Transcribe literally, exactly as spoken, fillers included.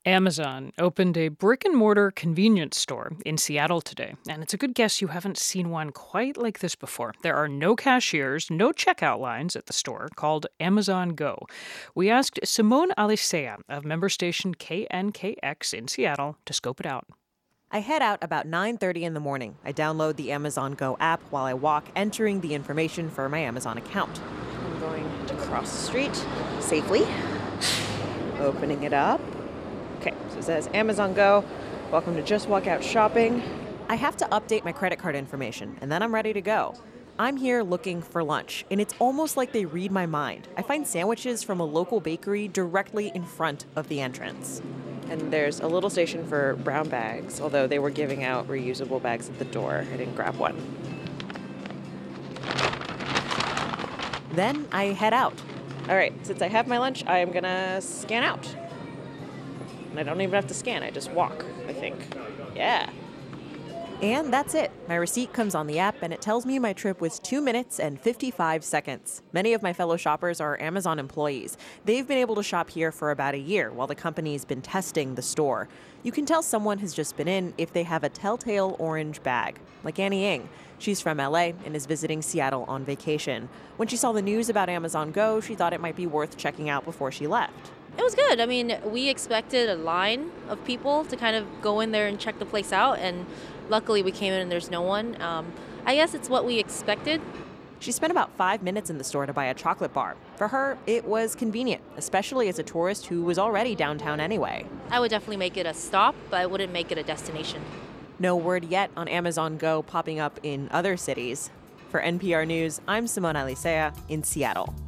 Amazon opened a brick and mortar convenience store in Seattle today, and it's a good guess you haven't seen one quite like this before. There are no cashiers, no checkout lines at the store, called Amazon Go. We asked Simone Alicea of member station K N K X in Seattle to scope it out. I head out about nine thirty in the morning. I download the Amazon Go app while I walk, entering the information for my Amazon account. I'm going to cross the street safely, opening it up. Okay, so it says Amazon Go, welcome to Just Walk Out Shopping. I have to update my credit card information, and then I'm ready to go. I'm here looking for lunch, and it's almost like they read my mind. I find sandwiches from a local bakery directly in front of the entrance. And there's a little station for brown bags, although they were giving out reusable bags at the door. I didn't grab one. Then I head out. All right, since I have my lunch, I am gonna scan out. And I don't even have to scan, I just walk, I think. Yeah. And that's it. My receipt comes on the app, and it tells me my trip was two minutes and fifty-five seconds. Many of my fellow shoppers are Amazon employees. They've been able to shop here for about a year while the company's been testing the store. You can tell someone has just been in if they have a telltale orange bag, like Annie Ng. She's from L A and is visiting Seattle on vacation. When she saw the news about Amazon Go, she thought it might be worth checking out before she left. It was good. I mean, we expected a line of people to kind of go in there and check the place out, and luckily we came in and there's no one. Um, I guess it's what we expected. She spent about five minutes in the store to buy a chocolate bar. For her, it was convenient, especially as a tourist who was already downtown anyway. I would definitely make it a stop, but I wouldn't make it a destination. No word yet on Amazon Go popping up in other cities. For N P R News, I'm Simone Alicea in Seattle.